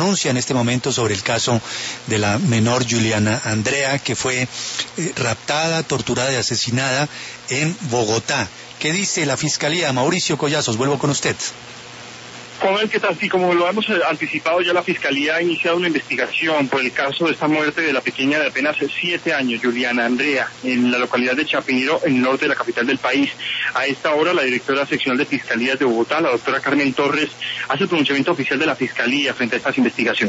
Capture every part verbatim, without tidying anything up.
denuncia en este momento sobre el caso de la menor Juliana Andrea, que fue eh, raptada, torturada y asesinada en Bogotá. ¿Qué dice la Fiscalía? Mauricio Collazos, vuelvo con usted. Juan, ¿qué tal? Sí, como lo hemos anticipado, ya la Fiscalía ha iniciado una investigación por el caso de esta muerte de la pequeña de apenas siete años, Juliana Andrea, en la localidad de Chapinero, en el norte de la capital del país. A esta hora, la directora seccional de Fiscalías de Bogotá, la doctora Carmen Torres, hace el pronunciamiento oficial de la Fiscalía frente a estas investigaciones.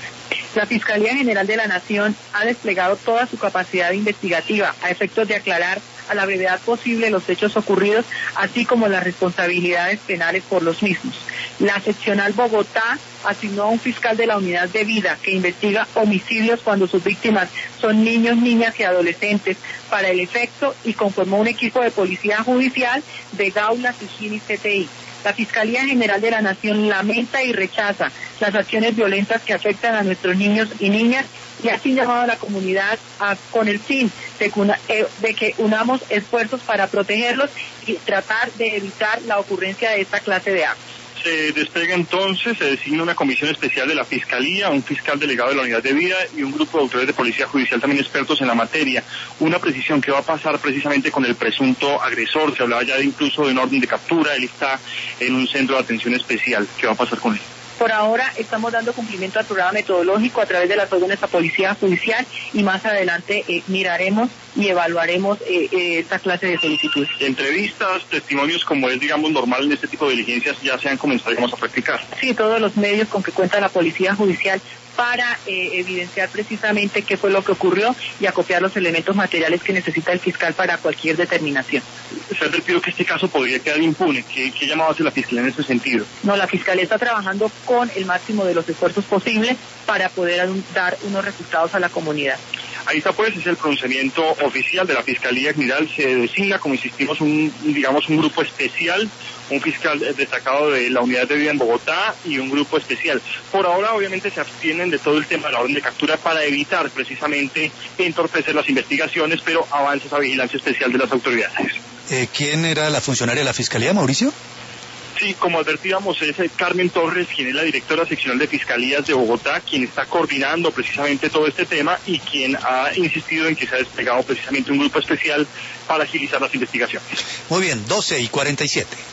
La Fiscalía General de la Nación ha desplegado toda su capacidad investigativa a efectos de aclarar a la brevedad posible los hechos ocurridos, así como las responsabilidades penales por los mismos. La seccional Bogotá asignó a un fiscal de la unidad de vida que investiga homicidios cuando sus víctimas son niños, niñas y adolescentes para el efecto y conformó un equipo de policía judicial de Gaula, Sijín y C T I. La Fiscalía General de la Nación lamenta y rechaza las acciones violentas que afectan a nuestros niños y niñas y así llamado a la comunidad a, con el fin de que, una, eh, de que unamos esfuerzos para protegerlos y tratar de evitar la ocurrencia de esta clase de actos. Se desplega entonces, se designa una comisión especial de la Fiscalía, un fiscal delegado de la unidad de vida y un grupo de autores de policía judicial también expertos en la materia. Una precisión que va a pasar precisamente con el presunto agresor. Se hablaba ya de incluso de un orden de captura. Él está en un centro de atención especial. ¿Qué va a pasar con él? Por ahora estamos dando cumplimiento al programa metodológico a través de las órdenes a Policía Judicial y más adelante eh, miraremos y evaluaremos eh, eh, esta clase de solicitudes. Entrevistas, testimonios como es, digamos, normal en este tipo de diligencias ya se han comenzado, digamos, a practicar. Sí, todos los medios con que cuenta la Policía Judicial para eh, evidenciar precisamente qué fue lo que ocurrió y acopiar los elementos materiales que necesita el fiscal para cualquier determinación. Se ha advertido que este caso podría quedar impune. ¿Qué, qué llamado hace la Fiscalía en ese sentido? No, la Fiscalía está trabajando con el máximo de los esfuerzos posibles para poder dar unos resultados a la comunidad. Ahí está, pues, es el pronunciamiento oficial de la Fiscalía General. Se designa, como insistimos, un, digamos, un grupo especial, un fiscal destacado de la unidad de vida en Bogotá y un grupo especial. Por ahora, obviamente, se abstienen de todo el tema de la orden de captura para evitar precisamente entorpecer las investigaciones, pero avanza esa vigilancia especial de las autoridades. Eh, ¿Quién era la funcionaria de la Fiscalía, Mauricio? Sí, como advertíamos, es Carmen Torres, quien es la directora seccional de Fiscalías de Bogotá, quien está coordinando precisamente todo este tema y quien ha insistido en que se ha desplegado precisamente un grupo especial para agilizar las investigaciones. Muy bien, doce y cuarenta y siete.